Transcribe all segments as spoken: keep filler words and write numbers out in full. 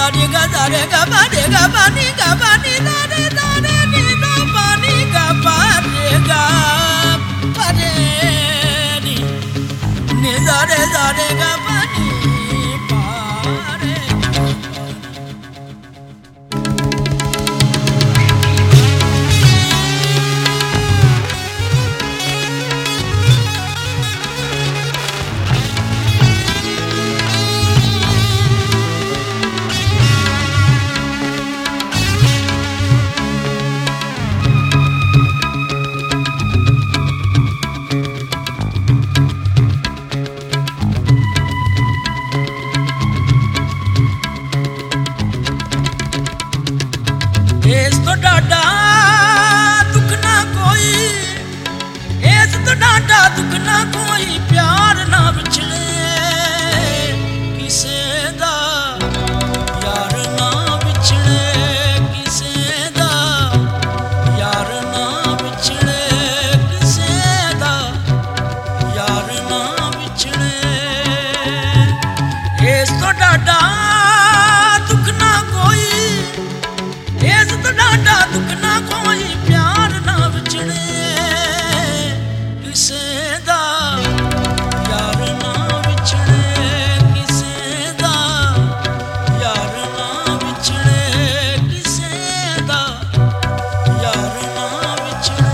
रे गा दा रे गा पा रे गा पा नी गा पा नी दा रे दा रे नी दा पा नी गा पा रे गा पा रे नी नी दा रे दा रे गा पा नी पा रे तो डाडा दुख ना कोई ऐस तो डाडा दुख ना कोई प्यार ना बिछड़े किसे दा यार ना बिछड़े किसे दा यार ना बिछड़े किसे दा यार ना बिछड़े ऐस तो डाडा दुख ना कोई ऐस तो डाडा दुख ना कोई प्यार ना बिछड़े किसे दा यार ना बिछड़े किसे दा यार ना बिछड़े किसे दा यार ना बिछड़े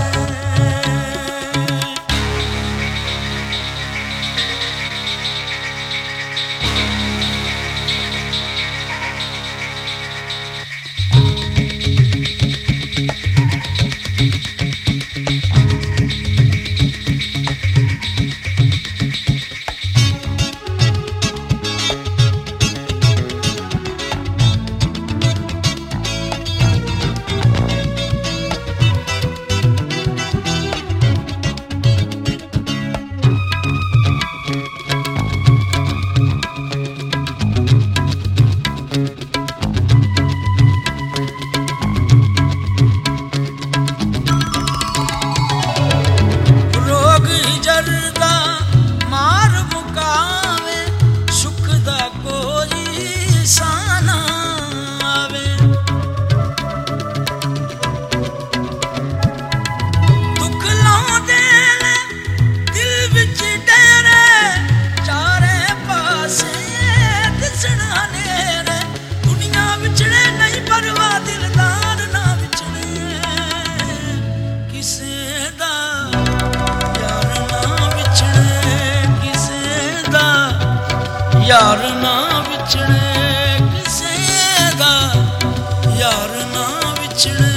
यार ना बिछड़े किसे दा यार ना बिछड़े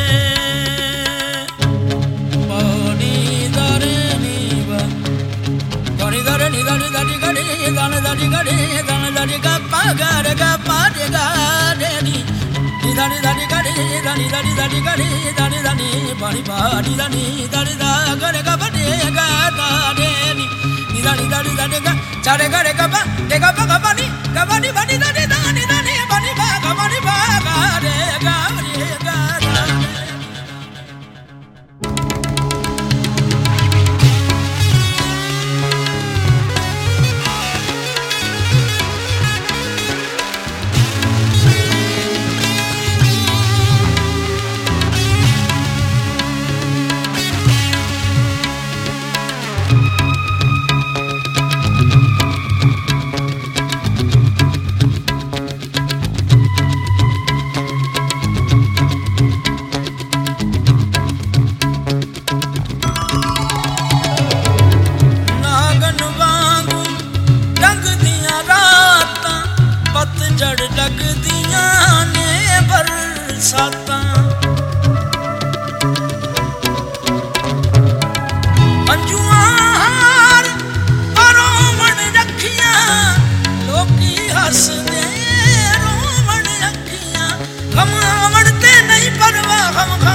पानी दारे नी बा पानी दारे नी दानी दानी गाड़ी दाने दानी गाड़ी दाने दानी गा पा गा रे गा पा रे गा रे नी नी दानी दानी गाड़ी दानी दानी दानी गाड़ी दानी दानी पानी पानी दानी दानी दा गा रे गा पा रे गा दा रे नी नी दानी दानी दानी गा चारे गा रे गा पा रे गा पा गा पा नी गा पा नी पानी दानी दानी दानी पानी पा गा पानी पा गा रे गा रे गा दा जड़ लगदियां ने बरसातां अंजुआर रोवण रखियां लोकी हसदे रोवण अखियां गम आवण ते नहीं परवाह गम